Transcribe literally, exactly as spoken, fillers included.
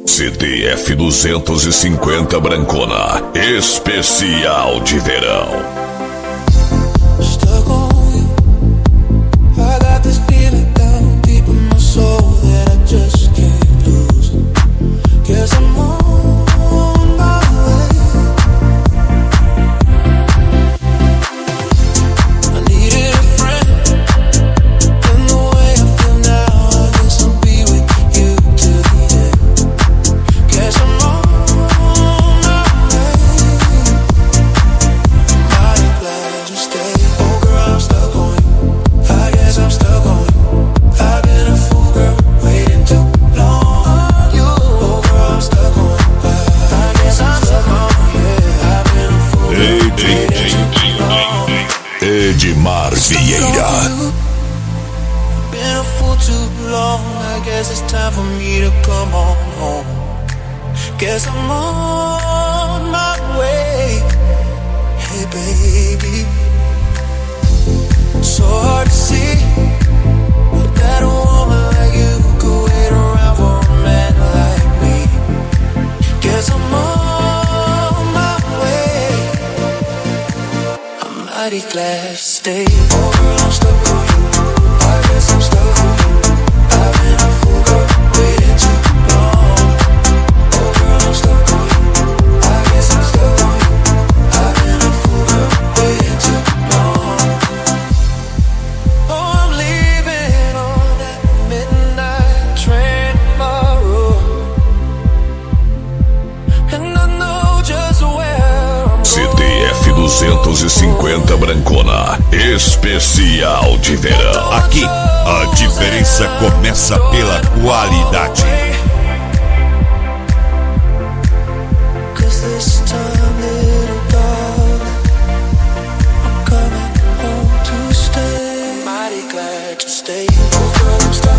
C D F duzentos e cinquenta Brancona, especial de verão. Edmar Vieira. Been a fool too long. I guess it's time for me to come on home. Guess I'm on my way. Hey baby, so hard to see that a woman like you could wait around for a man like me. Guess I'm on my way. I'm mighty glad to stay. Oh girl, I'm stuck with you. I guess I'm stuck with you. I've been a fool, girl, waiting too long. Oh girl, I'm stuck with you. I guess I'm stuck with you. I've been a fool, girl, waiting too long. Oh, I'm leaving on that midnight train tomorrow, and I know just where I'm C D F duzentos e cinquenta Brancona, especial de verão. Aqui, a diferença começa pela qualidade. Cause this time, little darling, I'm coming home to stay. Mighty glad to stay. Oh girl, I'm stuck.